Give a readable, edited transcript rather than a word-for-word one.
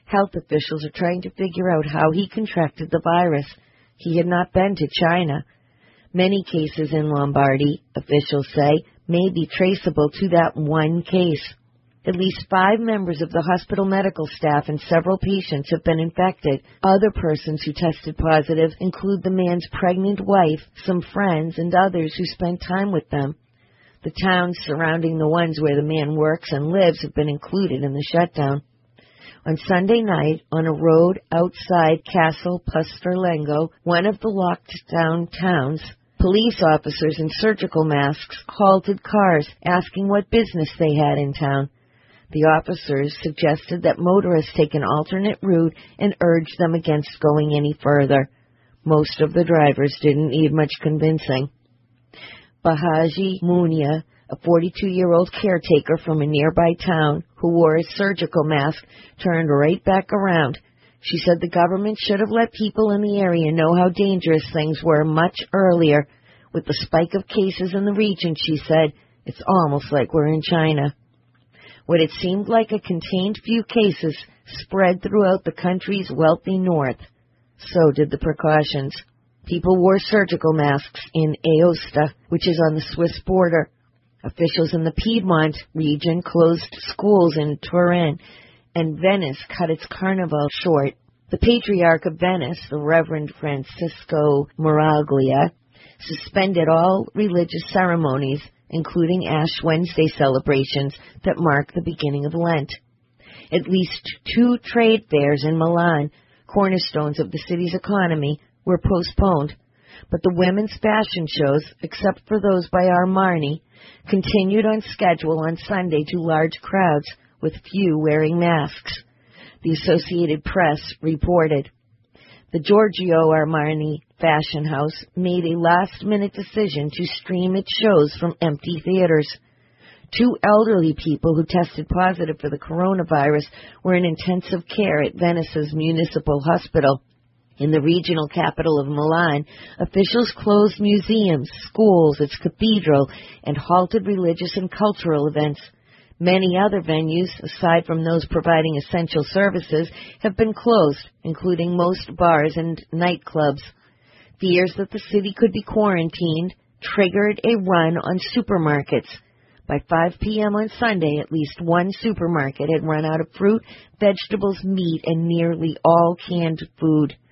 Health officials are trying to figure out how he contracted the virus. He had not been to China. Many cases in Lombardy, officials say, may be traceable to that one case. At least 5 members of the hospital medical staff and several patients have been infected. Other persons who tested positive include the man's pregnant wife, some friends, and others who spent time with them. The towns surrounding the ones where the man works and lives have been included in the shutdown. On Sunday night, on a road outside Castle Pusterlengo, one of the locked-down towns, police officers in surgical masks halted cars, asking what business they had in town. The officers suggested that motorists take an alternate route and urged them against going any further. Most of the drivers didn't need much convincing. Bahaji Munia, a 42-year-old caretaker from a nearby town who wore a surgical mask, turned right back around. She said the government should have let people in the area know how dangerous things were much earlier. With the spike of cases in the region, she said, it's almost like we're in China. What it seemed like a contained few cases spread throughout the country's wealthy north. So did the precautions. People wore surgical masks in Aosta, which is on the Swiss border. Officials in the Piedmont region closed schools in Turin, and Venice cut its carnival short. The Patriarch of Venice, the Reverend Francisco Miraglia, suspended all religious ceremonies, including Ash Wednesday celebrations that mark the beginning of Lent. At least 2 trade fairs in Milan, cornerstones of the city's economy, were postponed, but the women's fashion shows, except for those by Armani, continued on schedule on Sunday to large crowds, with few wearing masks. The Associated Press reported. The Giorgio Armani fashion house made a last-minute decision to stream its shows from empty theaters. 2 elderly people who tested positive for the coronavirus were in intensive care at Venice's municipal hospital. In the regional capital of Milan, officials closed museums, schools, its cathedral, and halted religious and cultural events. Many other venues, aside from those providing essential services, have been closed, including most bars and nightclubs. Fears that the city could be quarantined triggered a run on supermarkets. By 5 p.m. on Sunday, at least one supermarket had run out of fruit, vegetables, meat, and nearly all canned food.